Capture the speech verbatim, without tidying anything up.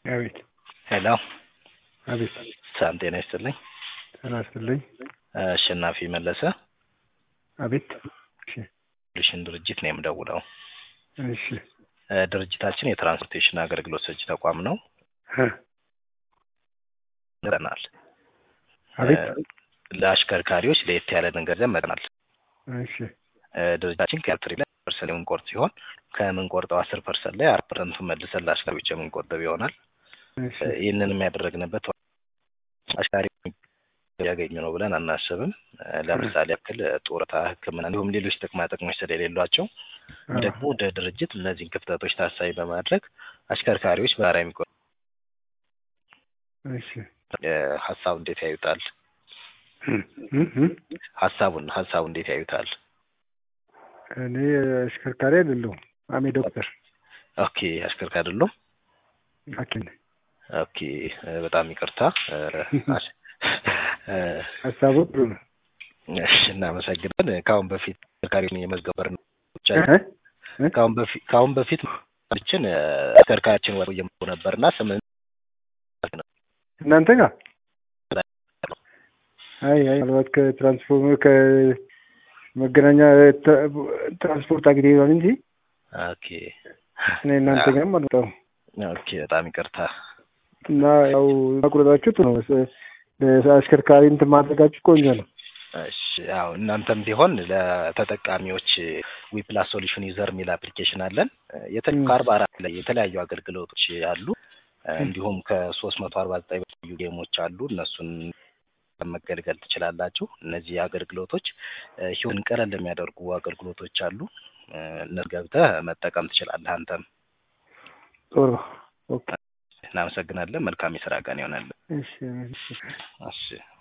አቤት ሄሎ አቤት ሰላም ጤና ይስጥልኝ። ጤና ይስጥልኝ። አሸናፊ መለሰ አቤት። እሺ ልሽን ድርጅት ነው የምደውለው። እሺ ድርጅታችን የትራንስፖርቴሽን አገልግሎት ሰጪ ተቋም ነው። ነናል አቤት። ለአሽከርካሪዎች ለየት ያለ ነገር ዘመናል። እሺ ድርጅታችን ከአስር ፐርሰንት የምንቆርጥ ሲሆን ከምንቆርጠው አስር ፐርሰንት ላይ አራት ፐርሰንት መልሰን ለአሽከርካሪዎች የምንቆጥብ ይሆናል። እሺ ይህንንም ያደረግንበት አሽከርካሪ ያገኙ ነው ብለን አናስብም። ለምሳሌ ያክል ጡረታ፣ ሕክምና እንዲሁም ሌሎች ጥቅማ ጥቅሞች ስለሌሏቸው ደግሞ ወደ ድርጅት እነዚህን ክፍተቶች ታሳቢ በማድረግ አሽከርካሪዎች በጋራ የሚቆ እሺ ሀሳቡ እንዴት ያዩታል? ሀሳቡን ሀሳቡ እንዴት ያዩታል? እኔ አሽከርካሪ አይደለሁም። አሜ ዶክተር። ኦኬ አሽከርካሪ አይደለሁም። ሐኪም። ኦኬ በጣም ይቅርታ። ሀሳቡ ጥሩ ነው። እሺ እናመሰግናለን። ከአሁን በፊት አሽከርካሪውን የመዝገበር ነው ከአሁን በፊት ከአሁን በፊት ልችን አሽከርካሪያችን ወር የምቆ ነበርና ስምንት እናንተ ጋር አይ አይ አልባት ከትራንስፖርት ከመገናኛ ትራንስፖርት አግኝተን እንጂ ኦኬ እኔ እናንተ ጋር ማለት ነው። ኦኬ በጣም ይቅርታ። እና ያው ማቁረጣችሁ ነው ለአሽከርካሪ እንትን ማድረጋችሁ ቆንጆ ነው። እሺ ያው እናንተም ቢሆን ለተጠቃሚዎች ዊፕላስ ሶሉሽን ዩዘር ሚል አፕሊኬሽን አለን። የተለያዩ ከአርባ አራት ላይ የተለያዩ አገልግሎቶች አሉ። እንዲሁም ከሶስት መቶ አርባ ዘጠኝ በላይ ጌሞች አሉ። እነሱን መገልገል ትችላላችሁ። እነዚህ አገልግሎቶች ህይወትን ቀለል የሚያደርጉ አገልግሎቶች አሉ። እነሱ ገብተህ መጠቀም ትችላለህ አንተም። ጥሩ ኦኬ። እናመሰግናለን። መልካም የሥራ ቀን ይሆናል። እሺ እሺ እሺ